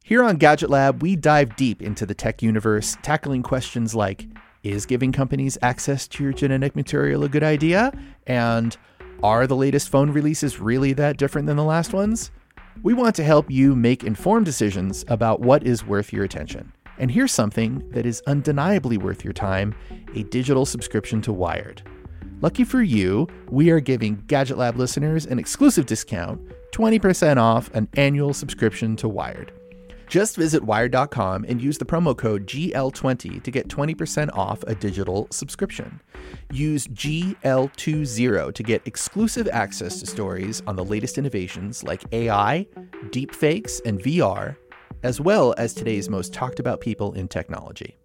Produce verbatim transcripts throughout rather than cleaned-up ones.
Here on Gadget Lab, we dive deep into the tech universe, tackling questions like, is giving companies access to your genetic material a good idea? And are the latest phone releases really that different than the last ones? We want to help you make informed decisions about what is worth your attention. And here's something that is undeniably worth your time, a digital subscription to Wired. Lucky for you, we are giving Gadget Lab listeners an exclusive discount, twenty percent off an annual subscription to Wired. Just visit wired dot com and use the promo code G L twenty to get twenty percent off a digital subscription. Use G L twenty to get exclusive access to stories on the latest innovations like A I, deepfakes, and V R, as well as today's most talked about people in technology.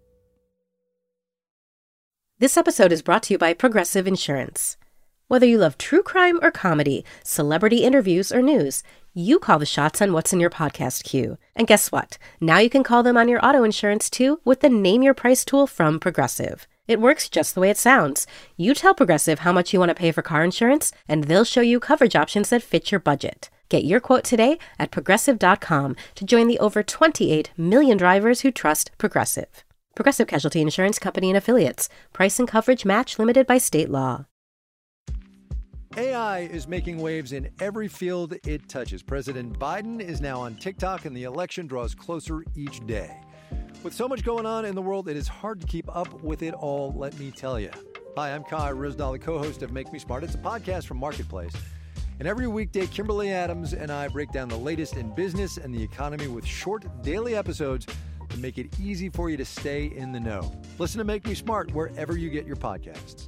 This episode is brought to you by Progressive Insurance. Whether you love true crime or comedy, celebrity interviews or news, you call the shots on what's in your podcast queue. And guess what? Now you can call them on your auto insurance too with the Name Your Price tool from Progressive. It works just the way it sounds. You tell Progressive how much you want to pay for car insurance, and they'll show you coverage options that fit your budget. Get your quote today at progressive dot com to join the over twenty-eight million drivers who trust Progressive. Progressive Casualty Insurance Company and Affiliates. Price and coverage match limited by state law. A I is making waves in every field it touches. President Biden is now on TikTok, and the election draws closer each day. With so much going on in the world, it is hard to keep up with it all, let me tell you. Hi, I'm Kai Ryssdal, the co-host of Make Me Smart. It's a podcast from Marketplace. And every weekday, Kimberly Adams and I break down the latest in business and the economy with short daily episodes to make it easy for you to stay in the know. Listen to Make Me Smart wherever you get your podcasts.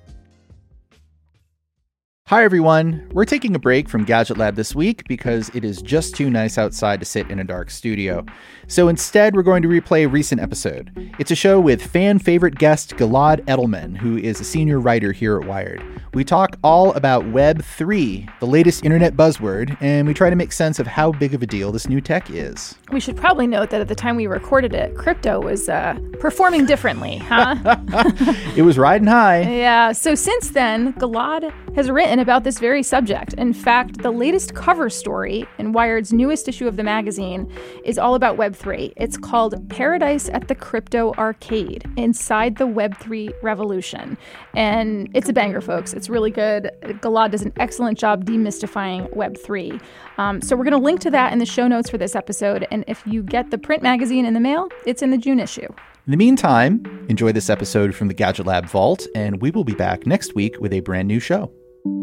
Hi, everyone. We're taking a break from Gadget Lab this week because it is just too nice outside to sit in a dark studio. So instead, we're going to replay a recent episode. It's a show with fan-favorite guest Gilad Edelman, who is a senior writer here at Wired. We talk all about Web three, the latest internet buzzword, and we try to make sense of how big of a deal this new tech is. We should probably note that at the time we recorded it, crypto was uh, performing differently, huh? It was riding high. Yeah, so since then, Gilad has written about this very subject. In fact, the latest cover story in Wired's newest issue of the magazine is all about Web three. It's called Paradise at the Crypto Arcade, Inside the Web three Revolution. And it's a banger, folks. It's really good. Gilad does an excellent job demystifying Web three. Um, so we're going to link to that in the show notes for this episode. And if you get the print magazine in the mail, it's in the June issue. In the meantime, enjoy this episode from the Gadget Lab Vault, and we will be back next week with a brand new show.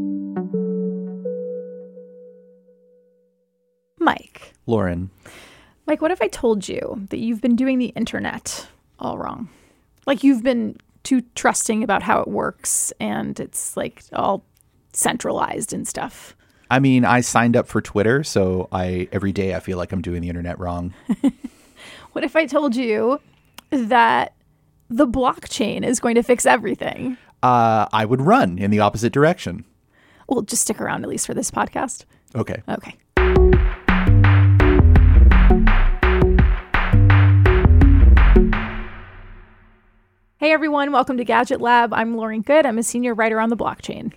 Mike. Lauren. Mike, what if I told you that you've been doing the internet all wrong? Like you've been too trusting about how it works and it's like all centralized and stuff. I mean, I signed up for Twitter, so I every day I feel like I'm doing the internet wrong. What if I told you that the blockchain is going to fix everything? Uh, I would run in the opposite direction. Well, just stick around at least for this podcast. Okay. Okay. Hey everyone, welcome to Gadget Lab. I'm Lauren Good. I'm a senior writer on the blockchain.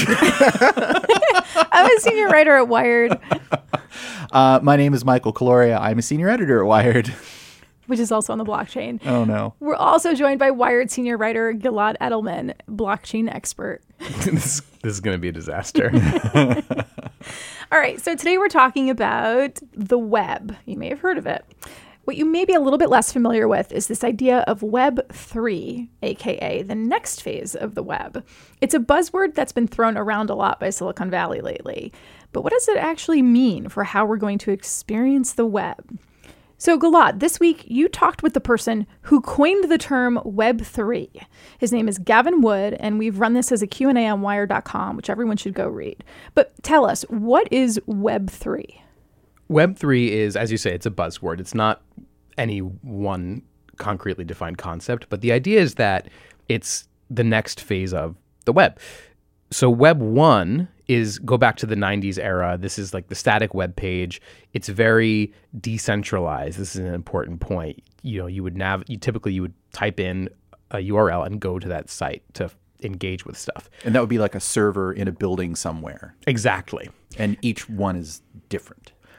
I'm a senior writer at Wired. Uh, my name is Michael Caloria. I'm a senior editor at Wired. Which is also on the blockchain. Oh, no. We're also joined by Wired senior writer Gilad Edelman, blockchain expert. this, this is going to be a disaster. All right, so today we're talking about the web. You may have heard of it. What you may be a little bit less familiar with is this idea of Web three, a k a the next phase of the web. It's a buzzword that's been thrown around a lot by Silicon Valley lately. But what does it actually mean for how we're going to experience the web? So Gilad, this week you talked with the person who coined the term Web three. His name is Gavin Wood, and we've run this as a Q and A on wired dot com, which everyone should go read. But tell us, what is Web three? Web three is, as you say, it's a buzzword. It's not any one concretely defined concept, but the idea is that it's the next phase of the web. So Web one is, go back to the nineties era. This is like the static web page. It's very decentralized. This is an important point. You know, you would nav, you typically you would type in a U R L and go to that site to engage with stuff. And that would be like a server in a building somewhere. Exactly. And each one is different.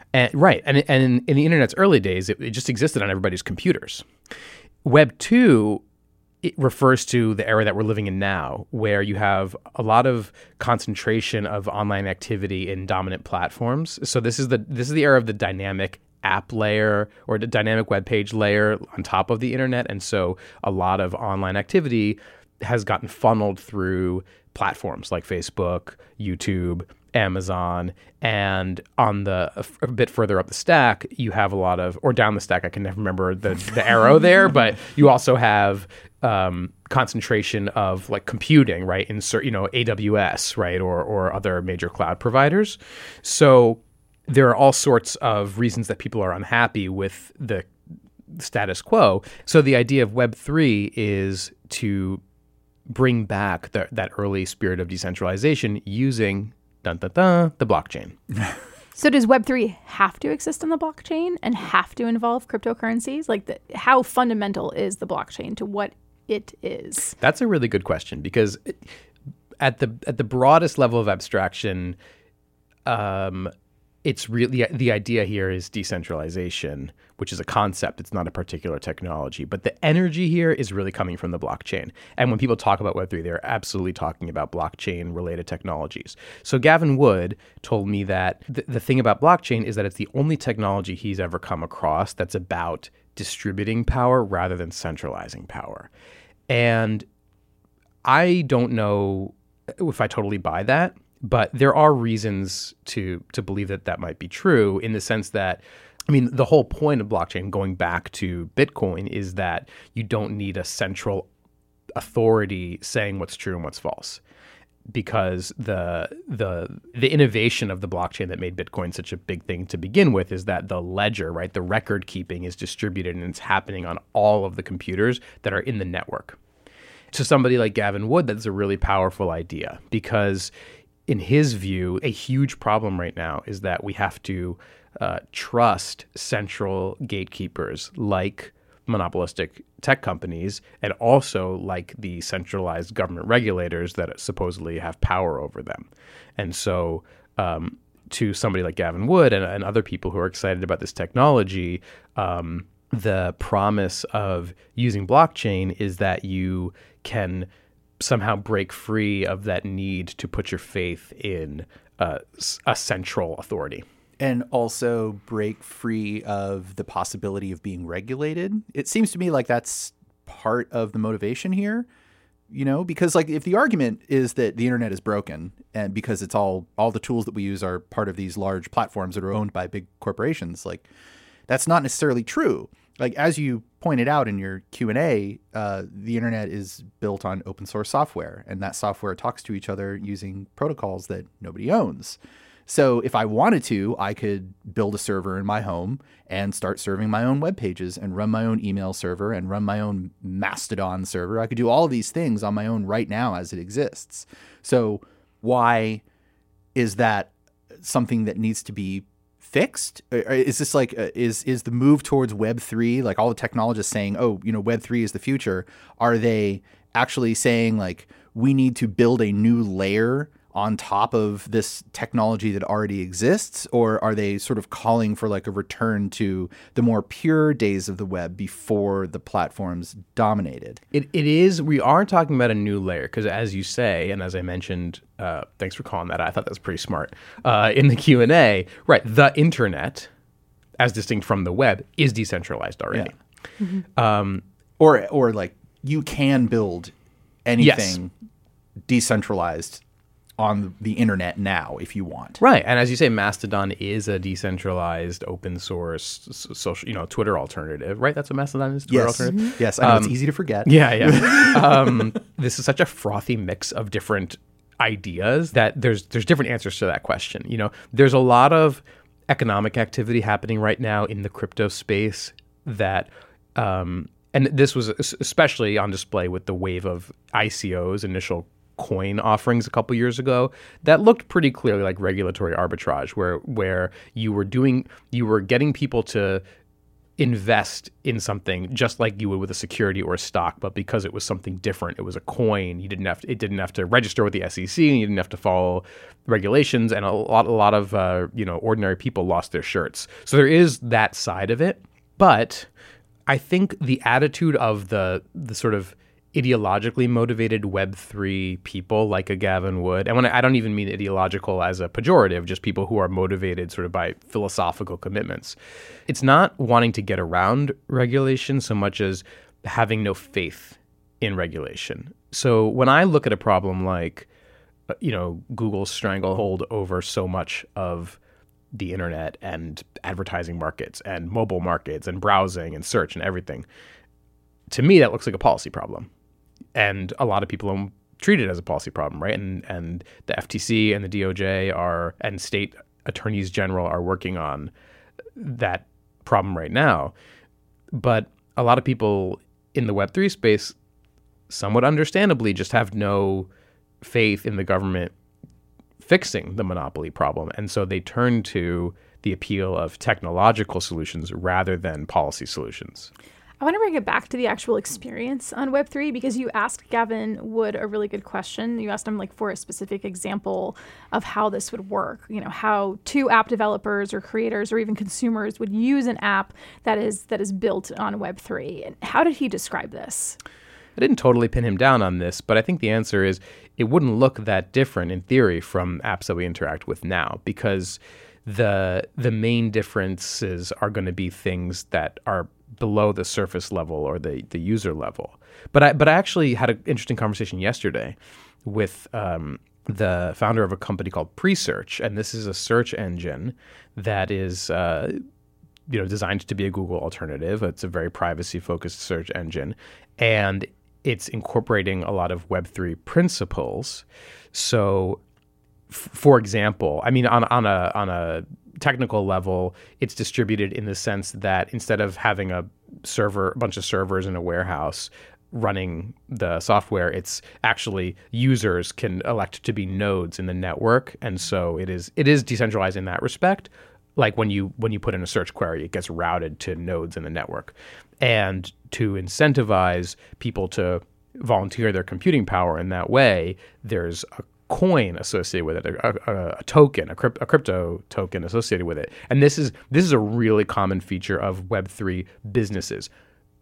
And, right. And, and in, in the internet's early days, it, it just existed on everybody's computers. Web two, it refers to the era that we're living in now, where you have a lot of concentration of online activity in dominant platforms. So this is the this is the era of the dynamic app layer or the dynamic web page layer on top of the internet. And so a lot of online activity has gotten funneled through platforms like Facebook, YouTube, Amazon, and on the a, a bit further up the stack, you have a lot of, or down the stack, I can never remember the, the arrow there, but you also have um, concentration of like computing, right? In you know A W S, right, or or other major cloud providers. So there are all sorts of reasons that people are unhappy with the status quo. So the idea of Web three is to bring back the, that early spirit of decentralization using dun, dun, dun, the blockchain. So does Web three have to exist on the blockchain and have to involve cryptocurrencies? Like, the, how fundamental is the blockchain to what it is? That's a really good question, because it, at the at the broadest level of abstraction, um, it's really the idea here is decentralization, which is a concept. It's not a particular technology, but the energy here is really coming from the blockchain. And when people talk about Web three, they're absolutely talking about blockchain-related technologies. So Gavin Wood told me that th- the thing about blockchain is that it's the only technology he's ever come across that's about distributing power rather than centralizing power. And I don't know if I totally buy that. But there are reasons to to believe that that might be true, in the sense that, I mean, the whole point of blockchain, going back to Bitcoin, is that you don't need a central authority saying what's true and what's false, because the the the innovation of the blockchain that made Bitcoin such a big thing to begin with is that the ledger, right, the record keeping is distributed and it's happening on all of the computers that are in the network. To somebody like Gavin Wood, that's a really powerful idea, because in his view, a huge problem right now is that we have to uh, trust central gatekeepers like monopolistic tech companies, and also like the centralized government regulators that supposedly have power over them. And so um, to somebody like Gavin Wood and, and other people who are excited about this technology, um, the promise of using blockchain is that you can somehow break free of that need to put your faith in uh, a central authority. And also break free of the possibility of being regulated. It seems to me like that's part of the motivation here, you know, because like if the argument is that the internet is broken and because it's all all the tools that we use are part of these large platforms that are owned by big corporations, like that's not necessarily true. Like, as you pointed out in your Q and A, uh, the internet is built on open source software, and that software talks to each other using protocols that nobody owns. So if I wanted to, I could build a server in my home and start serving my own web pages and run my own email server and run my own Mastodon server. I could do all of these things on my own right now as it exists. So why is that something that needs to be fixed? Is this like uh, is is the move towards Web three, like all the technologists saying, oh, you know, Web three is the future? Are they actually saying like we need to build a new layer on top of this technology that already exists? Or are they sort of calling for like a return to the more pure days of the web before the platforms dominated? It It is, we are talking about a new layer, because as you say, and as I mentioned, uh, thanks for calling that, I thought that was pretty smart, uh, in the Q and A, right, the internet, as distinct from the web, is decentralized already. Yeah. Mm-hmm. Um, or, or like you can build anything yes. decentralized on the internet now if you want. Right. And as you say, Mastodon is a decentralized open source social, you know, Twitter alternative, right? That's what Mastodon is, Twitter yes. alternative? Mm-hmm. Yes, I know, um, it's easy to forget. Yeah, yeah. um, this is such a frothy mix of different ideas that there's there's different answers to that question. You know, there's a lot of economic activity happening right now in the crypto space that um, and this was especially on display with the wave of I C Os, initial coin offerings a couple years ago, that looked pretty clearly like regulatory arbitrage, where where you were doing you were getting people to invest in something just like you would with a security or a stock, but because it was something different, it was a coin. You didn't have to, it didn't have to register with the S E C, and you didn't have to follow regulations. And a lot, a lot of uh, you know ordinary people lost their shirts. So there is that side of it, but I think the attitude of the the sort of ideologically motivated Web three people like a Gavin Wood, and when I, I don't even mean ideological as a pejorative, just people who are motivated sort of by philosophical commitments. It's not wanting to get around regulation so much as having no faith in regulation. So when I look at a problem like, you know, Google's stranglehold over so much of the internet and advertising markets and mobile markets and browsing and search and everything, to me, that looks like a policy problem. And a lot of people treat it as a policy problem, right? And and the F T C and the D O J are, and state attorneys general are working on that problem right now. But a lot of people in the Web three space, somewhat understandably, just have no faith in the government fixing the monopoly problem. And so they turn to the appeal of technological solutions rather than policy solutions. I want to bring it back to the actual experience on Web three, because you asked Gavin Wood a really good question. You asked him like for a specific example of how this would work, you know, how two app developers or creators or even consumers would use an app that is that is built on Web three. And how did he describe this? I didn't totally pin him down on this, but I think the answer is it wouldn't look that different in theory from apps that we interact with now, because the the main differences are going to be things that are below the surface level or the, the user level. But I but I actually had an interesting conversation yesterday with um, the founder of a company called Presearch, and this is a search engine that is uh, you know designed to be a Google alternative. It's a very privacy-focused search engine, and it's incorporating a lot of Web three principles. So, f- for example, I mean, on on a on a technical level, it's distributed in the sense that instead of having a server, a bunch of servers in a warehouse running the software, it's actually users can elect to be nodes in the network, and so it is it is decentralized in that respect. Like when you when you put in a search query, it gets routed to nodes in the network, and to incentivize people to volunteer their computing power in that way, there's a coin associated with it, a, a, a token, a, crypt, a crypto token associated with it. And this is this is a really common feature of Web three businesses,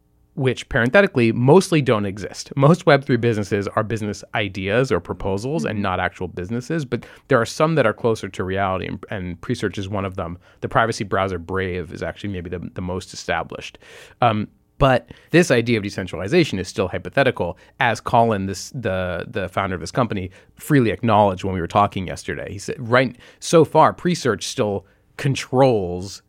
which parenthetically mostly don't exist. Most Web three businesses are business ideas or proposals and not actual businesses, but there are some that are closer to reality, and, and Presearch is one of them. The privacy browser Brave is actually maybe the, the most established. Um, But this idea of decentralization is still hypothetical, as Colin, this the the founder of this company, freely acknowledged when we were talking yesterday. He said, right, so far, Presearch still controls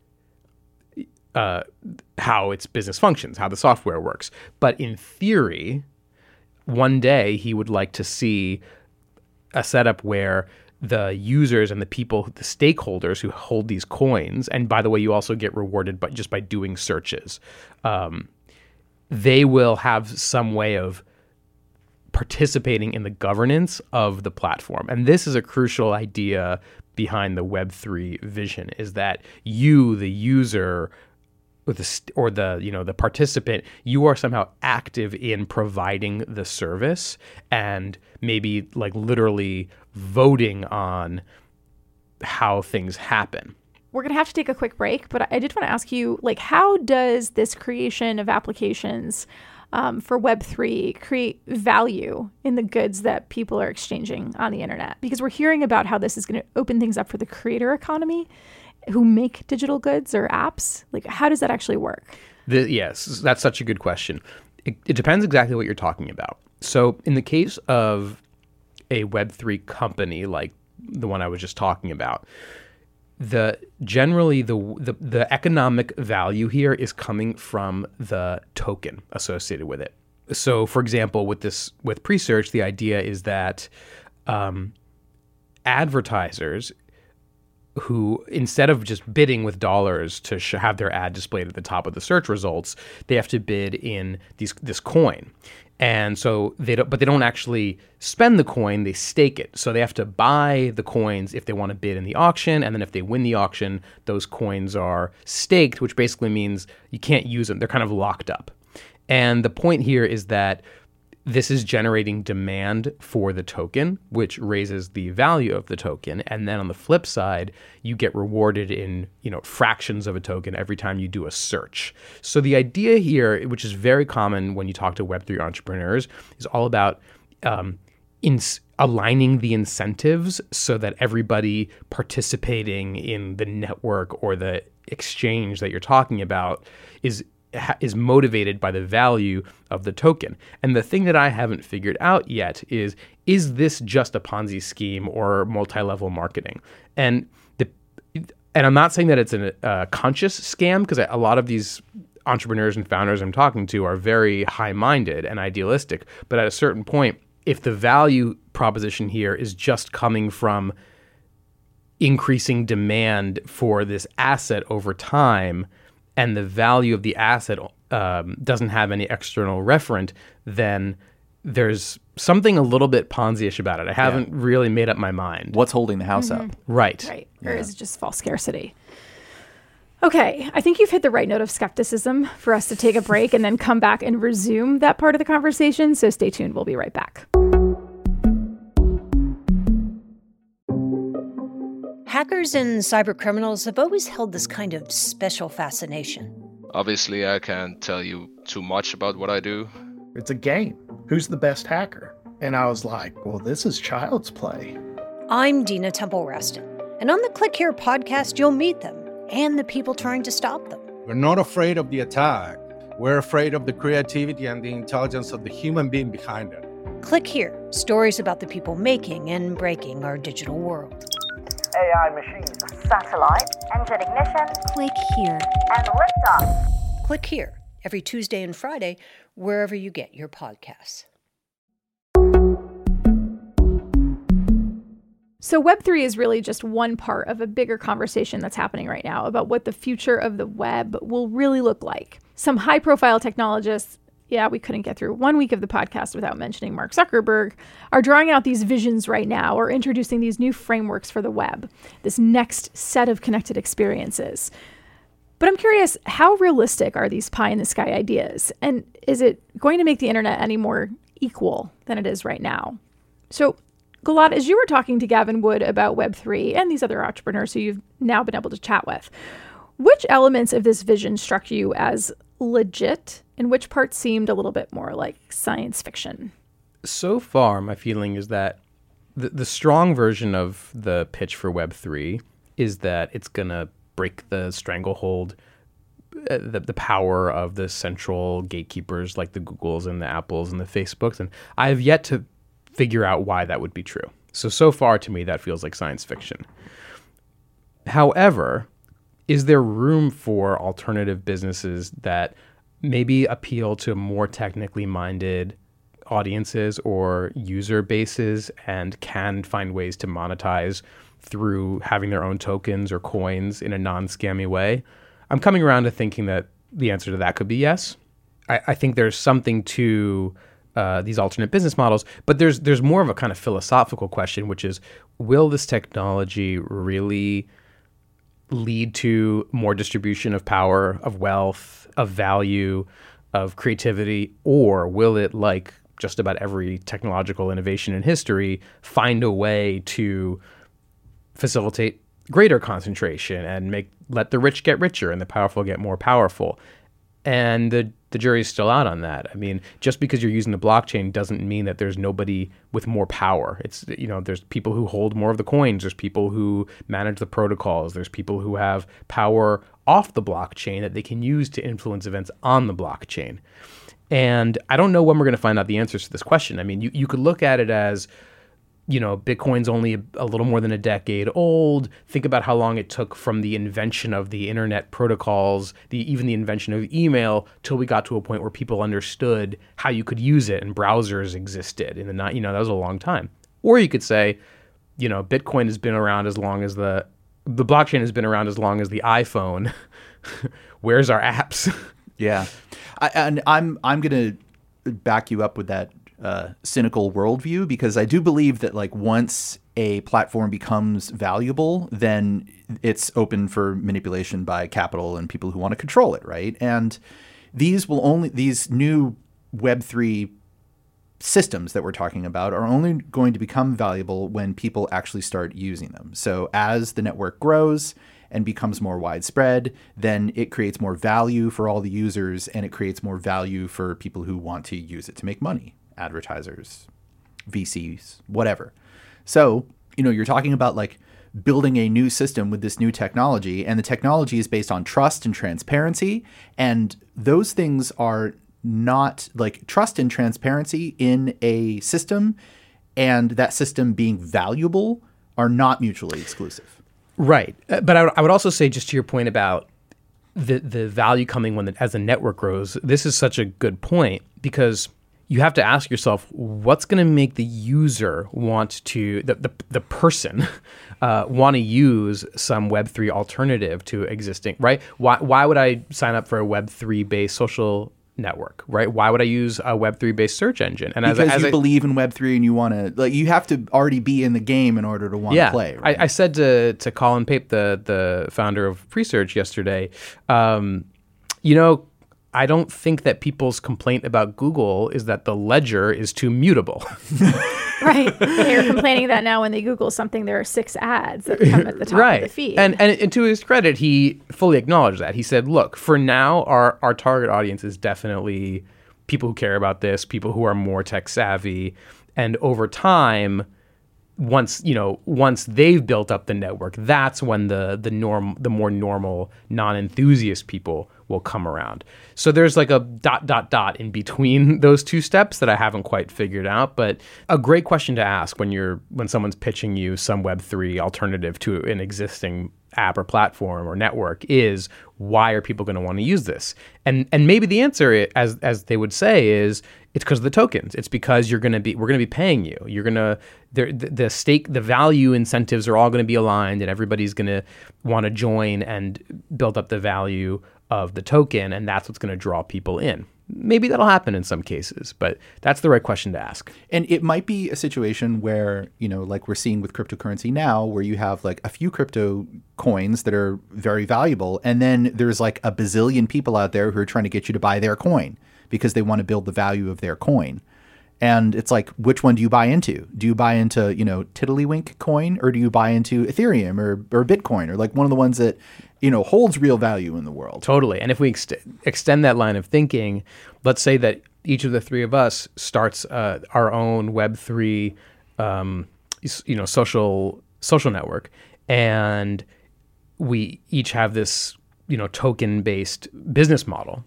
uh, how its business functions, how the software works. But in theory, one day he would like to see a setup where the users and the people, the stakeholders who hold these coins, and by the way, you also get rewarded by, just by doing searches, um, they will have some way of participating in the governance of the platform. And this is a crucial idea behind the Web three vision, is that you, the user, or the, or the you know the participant, you are somehow active in providing the service and maybe like literally voting on how things happen. We're going to have to take a quick break, but I did want to ask you, like, how does this creation of applications um, for Web three create value in the goods that people are exchanging on the internet? Because we're hearing about how this is going to open things up for the creator economy who make digital goods or apps. Like, how does that actually work? The, yes, that's such a good question. It, it depends exactly what you're talking about. So in the case of a Web three company like the one I was just talking about, the generally the, the the economic value here is coming from the token associated with it. So, for example, with this with Presearch, the idea is that um, advertisers who, instead of just bidding with dollars to sh- have their ad displayed at the top of the search results, they have to bid in these this coin. And so they don't, but they don't actually spend the coin, they stake it. So they have to buy the coins if they want to bid in the auction. And then if they win the auction, those coins are staked, which basically means you can't use them. They're kind of locked up. And the point here is that this is generating demand for the token, which raises the value of the token. And then on the flip side, you get rewarded in, you know, fractions of a token every time you do a search. So the idea here, which is very common when you talk to Web three entrepreneurs, is all about um, in aligning the incentives so that everybody participating in the network or the exchange that you're talking about is is motivated by the value of the token. And the thing that I haven't figured out yet is, is this just a Ponzi scheme or multi-level marketing? And the and I'm not saying that it's a uh, conscious scam, because a lot of these entrepreneurs and founders I'm talking to are very high-minded and idealistic. But at a certain point, if the value proposition here is just coming from increasing demand for this asset over time, and the value of the asset um, doesn't have any external referent, then there's something a little bit Ponzi-ish about it. I haven't yeah. really made up my mind. What's holding the house mm-hmm. up? Right. Right. Or yeah. is it just false scarcity? Okay, I think you've hit the right note of skepticism for us to take a break and then come back and resume that part of the conversation. So stay tuned. We'll be right back. Hackers and cybercriminals have always held this kind of special fascination. Obviously, I can't tell you too much about what I do. It's a game. Who's the best hacker? And I was like, well, this is child's play. I'm Dina Temple-Raston, and on the Click Here podcast, you'll meet them and the people trying to stop them. We're not afraid of the attack. We're afraid of the creativity and the intelligence of the human being behind it. Click Here, stories about the people making and breaking our digital world. A I machines. Satellite. Engine ignition. Click here. And liftoff. Click Here, every Tuesday and Friday, wherever you get your podcasts. So Web three is really just one part of a bigger conversation that's happening right now about what the future of the web will really look like. Some high-profile technologists, yeah, we couldn't get through one week of the podcast without mentioning Mark Zuckerberg, are drawing out these visions right now or introducing these new frameworks for the web, this next set of connected experiences. But I'm curious, how realistic are these pie-in-the-sky ideas? And is it going to make the internet any more equal than it is right now? So, Gilad, as you were talking to Gavin Wood about Web three and these other entrepreneurs who you've now been able to chat with, which elements of this vision struck you as legit and which parts seemed a little bit more like science fiction? So far, my feeling is that the, the strong version of the pitch for Web three is that it's going to break the stranglehold, uh, the, the power of the central gatekeepers like the Googles and the Apples and the Facebooks. And I have yet to figure out why that would be true. So, so far to me, that feels like science fiction. However, is there room for alternative businesses that maybe appeal to more technically minded audiences or user bases and can find ways to monetize through having their own tokens or coins in a non-scammy way? I'm coming around to thinking that the answer to that could be yes. I, I think there's something to uh, these alternate business models, but there's there's more of a kind of philosophical question, which is, will this technology really lead to more distribution of power, of wealth, of value, of creativity, or will it, like just about every technological innovation in history, find a way to facilitate greater concentration and make let the rich get richer and the powerful get more powerful? And the the jury's still out on that. I mean, just because you're using the blockchain doesn't mean that there's nobody with more power. It's, you know, there's people who hold more of the coins. There's people who manage the protocols. There's people who have power off the blockchain that they can use to influence events on the blockchain. And I don't know when we're going to find out the answers to this question. I mean, you, you could look at it as, you know, Bitcoin's only a, a little more than a decade old. Think about how long it took from the invention of the internet protocols, the even the invention of email, till we got to a point where people understood how you could use it and browsers existed. In the not, you know, that was a long time. Or you could say, you know, Bitcoin has been around as long as the the blockchain has been around as long as the iPhone. Where's our apps? Yeah. I, and I'm I'm going to back you up with that uh, cynical worldview, because I do believe that like once a platform becomes valuable, then it's open for manipulation by capital and people who want to control it, right? And these will only these new Web three systems that we're talking about are only going to become valuable when people actually start using them. So as the network grows and becomes more widespread, then it creates more value for all the users, and it creates more value for people who want to use it to make money, advertisers, V Cs, whatever. So, you know, you're talking about like building a new system with this new technology, and the technology is based on trust and transparency, and those things are not like trust and transparency in a system and that system being valuable are not mutually exclusive. Right. Uh, But I would, I would also say, just to your point about the the value coming when the, as the network grows, this is such a good point, because you have to ask yourself, what's going to make the user want to, the the, the person, uh, want to use some Web three alternative to existing, right? Why, why would I sign up for a Web three based social network, right? Why would I use a Web three based search engine? And because as, as you I, believe in Web three and you want to, like, you have to already be in the game in order to want yeah, to play. Right? I, I said to to Colin Pape, the the founder of Presearch yesterday, um, you know, I don't think that people's complaint about Google is that the ledger is too mutable. Right. They're complaining that now when they Google something, there are six ads that come at the top right. of the feed. And, and and to his credit, he fully acknowledged that. He said, look, for now, our, our target audience is definitely people who care about this, people who are more tech savvy. And over time, once, you know, once they've built up the network, that's when the the norm the more normal, non-enthusiast people will come around. So there's like a dot, dot, dot in between those two steps that I haven't quite figured out. But a great question to ask when you're when someone's pitching you some Web three alternative to an existing app or platform or network is, why are people going to want to use this? And and maybe the answer, as as they would say, is it's because of the tokens. It's because you're going to be we're going to be paying you. You're going to the the stake, the value incentives are all going to be aligned, and everybody's going to want to join and build up the value of the token, and that's what's going to draw people in. Maybe that'll happen in some cases, but that's the right question to ask. And it might be a situation where, you know, like we're seeing with cryptocurrency now, where you have like a few crypto coins that are very valuable, and then there's like a bazillion people out there who are trying to get you to buy their coin because they want to build the value of their coin. And it's like, which one do you buy into? Do you buy into, you know, Tiddlywink coin, or do you buy into Ethereum or, or Bitcoin, or like one of the ones that, you know, holds real value in the world? Totally. And if we ex- extend that line of thinking, let's say that each of the three of us starts uh, our own Web three, um, you know, social social network, and we each have this, you know, token-based business model.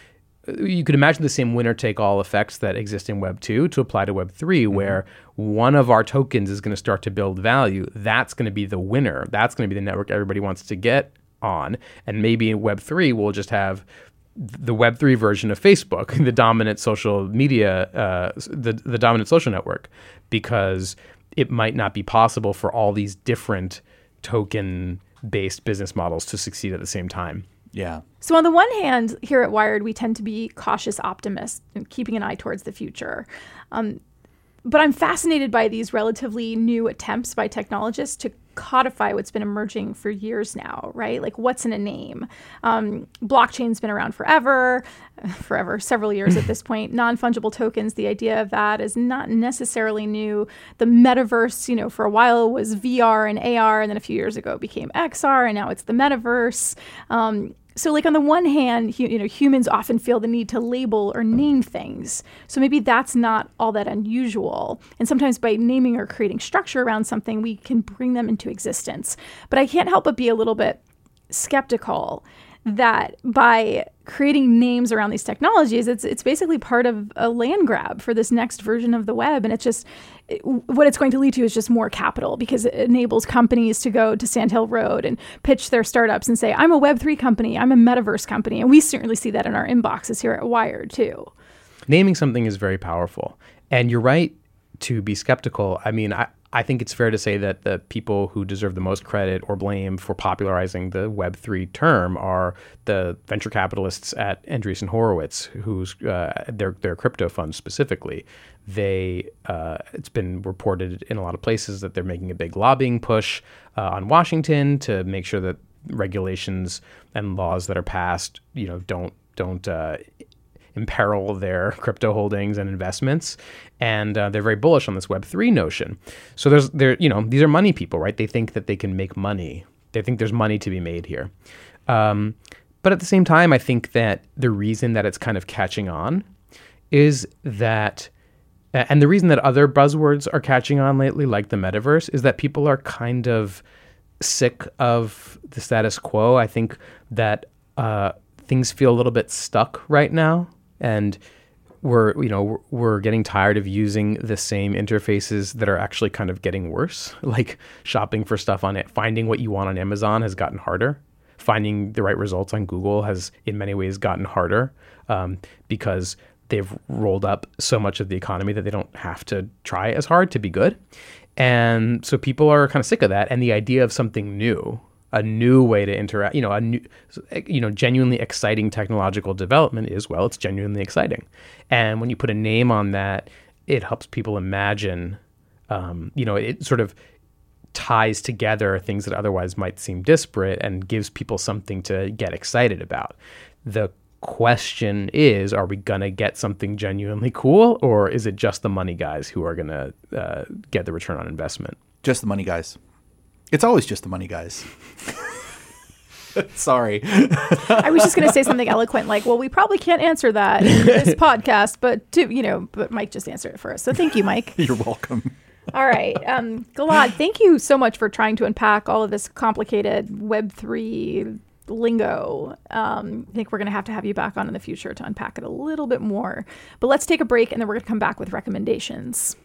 You could imagine the same winner-take-all effects that exist in Web two to apply to Web three, mm-hmm. where one of our tokens is going to start to build value. That's going to be the winner. That's going to be the network everybody wants to get on. And maybe in Web three, we'll just have the Web three version of Facebook, the dominant social media, uh, the, the dominant social network, because it might not be possible for all these different token-based business models to succeed at the same time. Yeah. So on the one hand, here at Wired, we tend to be cautious optimists and keeping an eye towards the future. Um, but I'm fascinated by these relatively new attempts by technologists to codify what's been emerging for years now, right? Like, what's in a name? Um, blockchain's been around forever, forever, several years at this point. Non-fungible tokens, the idea of that is not necessarily new. The metaverse, you know, for a while was V R and A R, and then a few years ago it became X R, and now it's the metaverse. Um, So like on the one hand, you, you know, humans often feel the need to label or name things. So maybe that's not all that unusual. And sometimes by naming or creating structure around something, we can bring them into existence. But I can't help but be a little bit skeptical that by creating names around these technologies, it's it's basically part of a land grab for this next version of the web. And it's just, it, what it's going to lead to is just more capital, because it enables companies to go to Sand Hill Road and pitch their startups and say, I'm a Web three company, I'm a metaverse company. And we certainly see that in our inboxes here at Wired too. Naming something is very powerful. And you're right to be skeptical. I mean, I, I think it's fair to say that the people who deserve the most credit or blame for popularizing the Web three term are the venture capitalists at Andreessen Horowitz, who's uh, their their crypto fund specifically. They uh, it's been reported in a lot of places that they're making a big lobbying push uh, on Washington to make sure that regulations and laws that are passed, you know, don't don't uh, imperil their crypto holdings and investments. And uh, they're very bullish on this Web three notion. So there's, there, you know, these are money people, right? They think that they can make money. They think there's money to be made here. Um, but at the same time, I think that the reason that it's kind of catching on is that, and the reason that other buzzwords are catching on lately, like the metaverse, is that people are kind of sick of the status quo. I think that uh, things feel a little bit stuck right now. And we're, you know, we're getting tired of using the same interfaces that are actually kind of getting worse. Like shopping for stuff on it, finding what you want on Amazon has gotten harder. Finding the right results on Google has, in many ways, gotten harder um, because they've rolled up so much of the economy that they don't have to try as hard to be good. And so people are kind of sick of that. And the idea of something new, a new way to interact, you know, a new, you know, genuinely exciting technological development is, well, it's genuinely exciting. And when you put a name on that, it helps people imagine, um, you know, it sort of ties together things that otherwise might seem disparate and gives people something to get excited about. The question is, are we going to get something genuinely cool, or is it just the money guys who are going to uh, get the return on investment? Just the money guys. It's always just the money guys. Sorry. I was just going to say something eloquent like, well, we probably can't answer that in this podcast, but to, you know, but Mike just answered it for us. So thank you, Mike. You're welcome. All right. Um, Gilad, thank you so much for trying to unpack all of this complicated Web three lingo. Um, I think we're going to have to have you back on in the future to unpack it a little bit more. But let's take a break, and then we're going to come back with recommendations.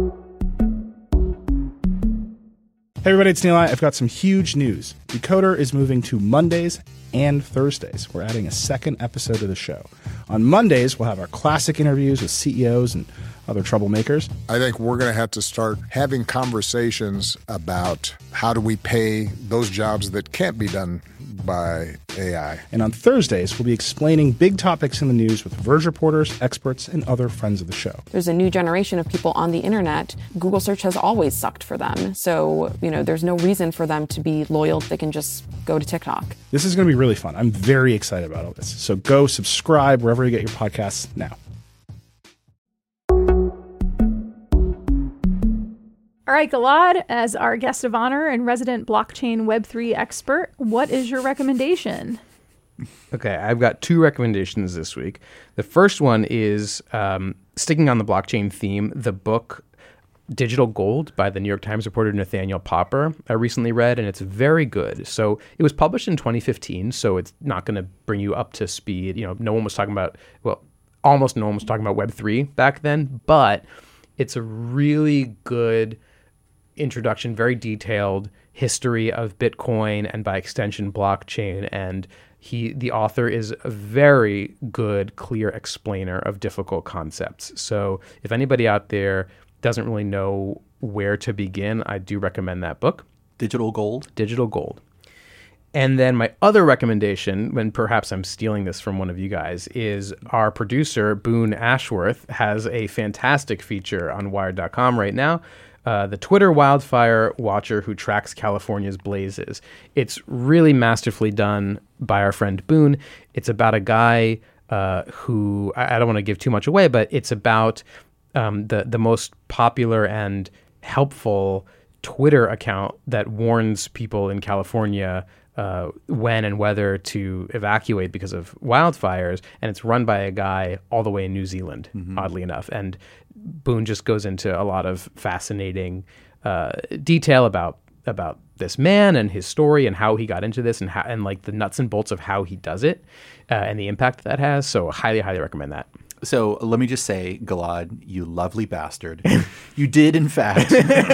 Hey everybody, it's Neil. I've got some huge news. Decoder is moving to Mondays and Thursdays. We're adding a second episode to the show. On Mondays, we'll have our classic interviews with C E Os and other troublemakers. I think we're going to have to start having conversations about how do we pay those jobs that can't be done by A I. And on Thursdays, we'll be explaining big topics in the news with Verge reporters, experts, and other friends of the show. There's a new generation of people on the internet. Google search has always sucked for them. So, you know, there's no reason for them to be loyal. They can just go to TikTok. This is going to be really fun. I'm very excited about all this. So go subscribe wherever you get your podcasts now. All right, Gilad, as our guest of honor and resident blockchain Web three expert, what is your recommendation? Okay, I've got two recommendations this week. The first one is um, sticking on the blockchain theme, the book Digital Gold by the New York Times reporter Nathaniel Popper. I recently read, and it's very good. So it was published in twenty fifteen, so it's not going to bring you up to speed. You know, no one was talking about, well, almost no one was talking about Web three back then, but it's a really good introduction, very detailed history of Bitcoin and by extension blockchain. And he, the author, is a very good, clear explainer of difficult concepts. So if anybody out there doesn't really know where to begin, I do recommend that book. Digital Gold. Digital Gold. And then my other recommendation, when perhaps I'm stealing this from one of you guys, is our producer, Boone Ashworth, has a fantastic feature on Wired dot com right now. Uh, the Twitter wildfire watcher who tracks California's blazes. It's really masterfully done by our friend Boone. It's about a guy uh, who, I, I don't want to give too much away, but it's about um, the, the most popular and helpful Twitter account that warns people in California uh, when and whether to evacuate because of wildfires. And it's run by a guy all the way in New Zealand, mm-hmm. oddly enough. And Boone just goes into a lot of fascinating uh, detail about about this man and his story and how he got into this and how, and like the nuts and bolts of how he does it uh, and the impact that has. So highly, highly recommend that. So let me just say, Gilad, you lovely bastard. You did, in fact,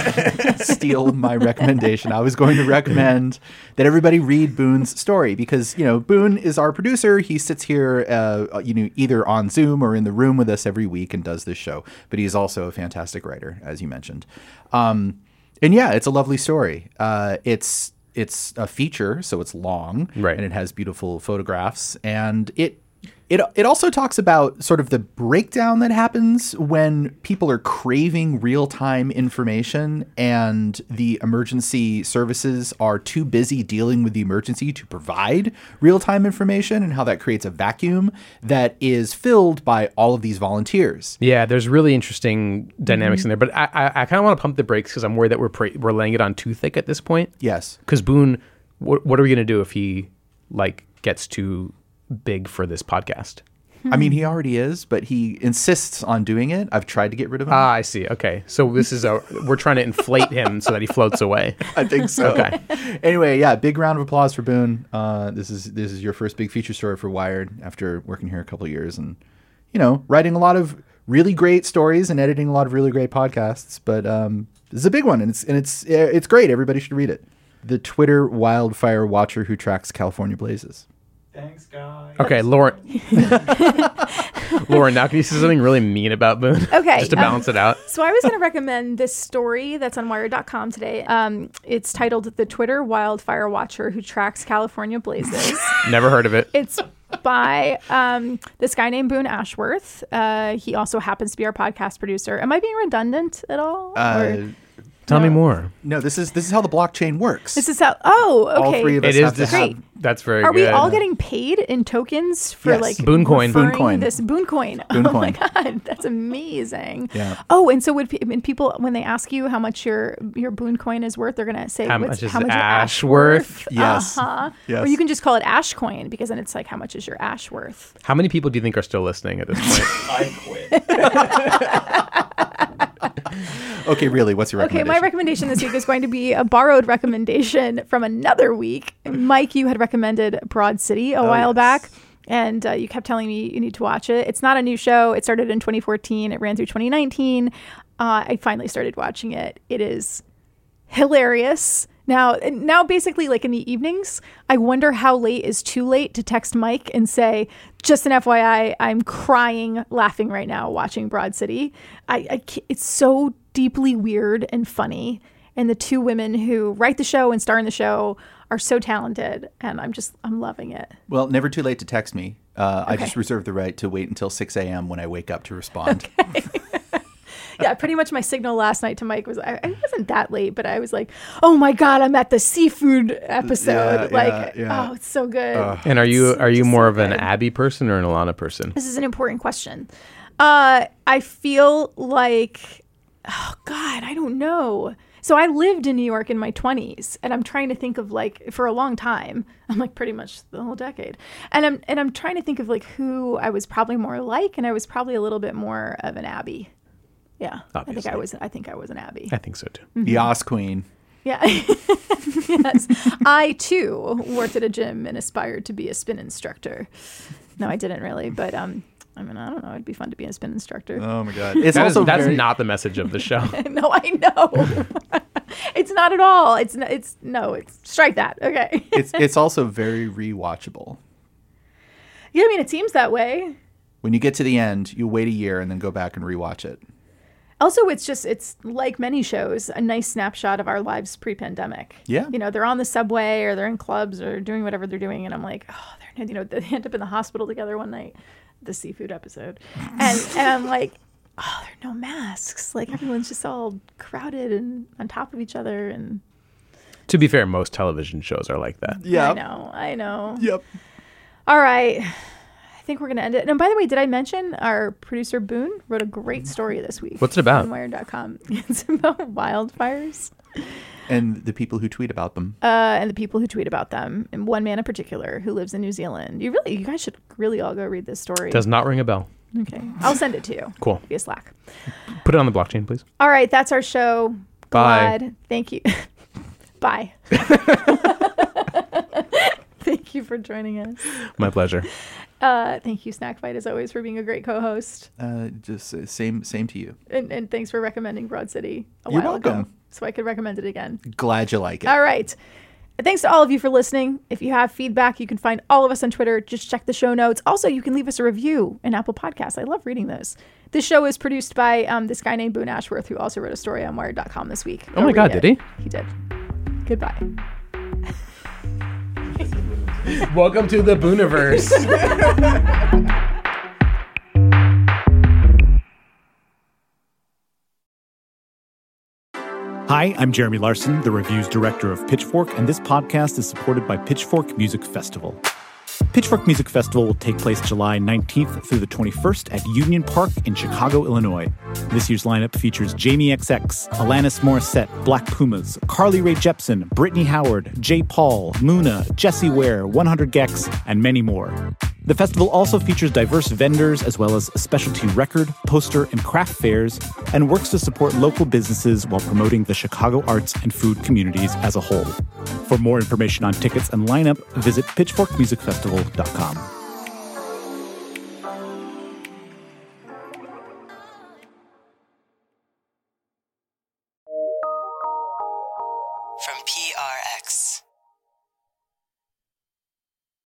steal my recommendation. I was going to recommend that everybody read Boone's story because, you know, Boone is our producer. He sits here, uh, you know, either on Zoom or in the room with us every week and does this show. But he is also a fantastic writer, as you mentioned. Um, And yeah, it's a lovely story. Uh, it's it's a feature, so it's long, right. and it has beautiful photographs, and it it it also talks about sort of the breakdown that happens when people are craving real-time information and the emergency services are too busy dealing with the emergency to provide real-time information, and how that creates a vacuum that is filled by all of these volunteers. Yeah, there's really interesting dynamics Mm-hmm. in there, but I I, I kind of want to pump the brakes because I'm worried that we're pra- we're laying it on too thick at this point. Yes, because Boone, wh- what are we gonna do if he like gets too big for this podcast? I mean, he already is, but he insists on doing it. I've tried to get rid of him. Ah, I see. Okay, so this is a we're trying to inflate him so that he floats away. I think so. Okay. Anyway, yeah, big round of applause for Boone. Uh, this is this is your first big feature story for Wired after working here a couple of years and, you know, writing a lot of really great stories and editing a lot of really great podcasts. But um, this is a big one, and it's and it's it's great. Everybody should read it. The Twitter wildfire watcher who tracks California blazes. Thanks, guys. Okay, Lauren. Lauren, now can you say something really mean about Boone? Okay. Just to balance um, it out. So I was going to recommend this story that's on wired dot com today. Um, it's titled The Twitter Wildfire Watcher Who Tracks California Blazes. Never heard of it. It's by um, this guy named Boone Ashworth. Uh, he also happens to be our podcast producer. Am I being redundant at all? Uh, Or- Tell no. me more. No, this is this is how the blockchain works. This is how. Oh, okay. All three of us It have is to this, have. That's very Are good. we all getting paid in tokens for Yes. like Boone coin. referring Boone coin. This Boone coin. Boone oh coin. my god, that's amazing. Yeah. Oh, and so when, pe- when people when they ask you how much your your Boone coin is worth, they're gonna say How what's- much is how much your ash ash worth? Yes. Uh-huh. Yes. Or you can just call it ash coin because then it's like how much is your ash worth? How many people do you think are still listening at this point? I quit. Okay, really, what's your Okay, recommendation? my recommendation this week is going to be a borrowed recommendation from another week. Mike, you had recommended Broad City a Oh, while yes. back, and uh, you kept telling me you need to watch it. It's not a new show. It started in twenty fourteen. It ran through twenty nineteen. Uh, I finally started watching it. It is hilarious. Now, now basically, like in the evenings, I wonder how late is too late to text Mike and say, just an F Y I, I'm crying, laughing right now watching Broad City. I, I ca- it's so deeply weird and funny. And the two women who write the show and star in the show are so talented. And I'm just, I'm loving it. Well, never too late to text me. Uh, I Okay. just reserve the right to wait until six a.m. when I wake up to respond. Yeah, pretty much my signal last night to Mike was, I, I wasn't that late, but I was like, oh my God, I'm at the seafood episode. Yeah, like, yeah, yeah. oh, it's so good. And are you It's are you just more so of an good. Abby person or an Alana person? This is an important question. Uh, I feel like, oh God, I don't know. So I lived in New York in my twenties, and I'm trying to think of like for a long time. I'm like pretty much the whole decade, and I'm and I'm trying to think of like who I was probably more like, and I was probably a little bit more of an Abby. Yeah, I think I Obviously. was. I think I was an Abby. I think so too. Yas Queen. Yeah. Yes. I too worked at a gym and aspired to be a spin instructor. No, I didn't really, but um, I mean, I don't know. It'd be fun to be a spin instructor. Oh my God. It's That is- also that's very- not the message of the show. No, I know. It's not at all. It's n- it's no. It's strike that. Okay. it's it's also very rewatchable. Yeah, I mean, it seems that way. When you get to the end, you wait a year and then go back and rewatch it. Also, it's just, it's like many shows, a nice snapshot of our lives pre-pandemic. Yeah. You know, they're on the subway or they're in clubs or doing whatever they're doing. And I'm like, oh, they're, you know, they end up in the hospital together one night, the seafood episode. And, and I'm like, oh, there are no masks. Like everyone's just all crowded and on top of each other. And To be fair, most television shows are like that. I know, I know. Yep. All right. I think we're going to end it. And by the way, did I mention our producer Boone wrote a great story this week? What's it about? On wired dot com. It's about wildfires. And the people who tweet about them. Uh, and the people who tweet about them, and one man in particular who lives in New Zealand. You really, you guys should really all go read this story. Does not ring a bell. Okay, I'll send it to you. Cool. Via Slack. Put it on the blockchain, please. All right, that's our show. Bye. Glad. Thank you. Bye. Thank you for joining us. My pleasure. Uh, thank you, Snack Bite, as always, for being a great co-host. Uh, just uh, same same to you. And, and thanks for recommending Broad City a You're while welcome. ago, so I could recommend it again. Glad you like it. All right. And thanks to all of you for listening. If you have feedback, you can find all of us on Twitter. Just check the show notes. Also, you can leave us a review in Apple Podcasts. I love reading those. This show is produced by um, this guy named Boone Ashworth, who also wrote a story on Wired dot com this week. Oh my God, it. did he? He did. Goodbye. Welcome to the Booniverse. Hi, I'm Jeremy Larson, the reviews director of Pitchfork, and this podcast is supported by Pitchfork Music Festival. Pitchfork Music Festival will take place July nineteenth through the twenty-first at Union Park in Chicago, Illinois. This year's lineup features Jamie X X, Alanis Morissette, Black Pumas, Carly Rae Jepsen, Brittany Howard, J. Paul, Muna, Jessie Ware, one hundred gecs, and many more. The festival also features diverse vendors as well as specialty record, poster, and craft fairs, and works to support local businesses while promoting the Chicago arts and food communities as a whole. For more information on tickets and lineup, visit pitchfork music festival dot com. From P R X.